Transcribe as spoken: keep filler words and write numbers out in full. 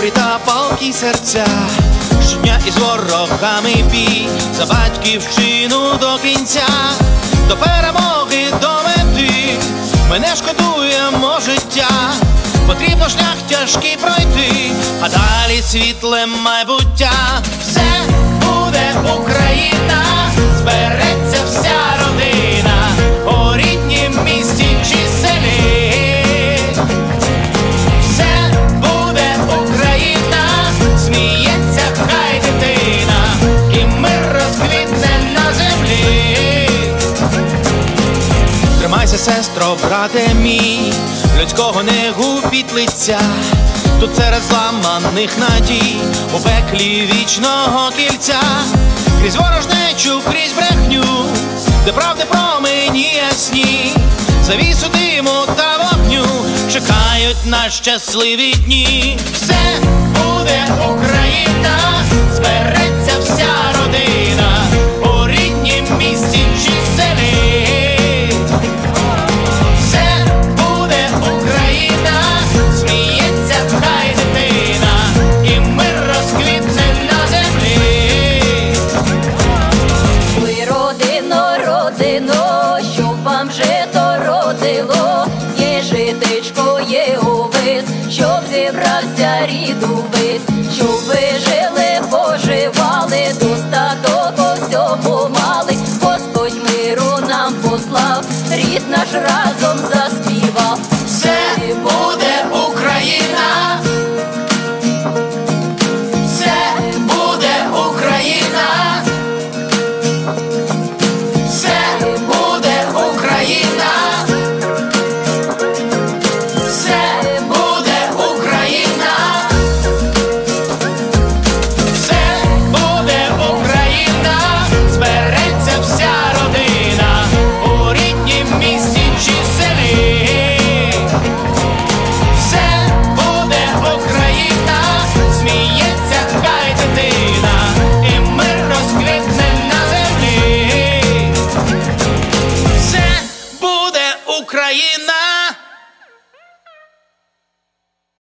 добрі та палкі серця, щодня із ворогами бій, за батьківщину до кінця, до перемоги, до мети. Ми не шкодуємо життя, потрібно шлях тяжкий пройти, а далі світле майбуття. Все буде Україна, збереться вся родина, у ріднім місті чи селі. Все буде Україна, сміється хай дитина, і мир розквітне на землі. Тримайся, сестро, брате мій, людського не губіть лиця. Тут серед зламаних надій, у пеклі вічного кільця, крізь ворожнечу, крізь брехню, де правди промені ясні, завісу диму та вогню чекають на щасливі дні. Все буде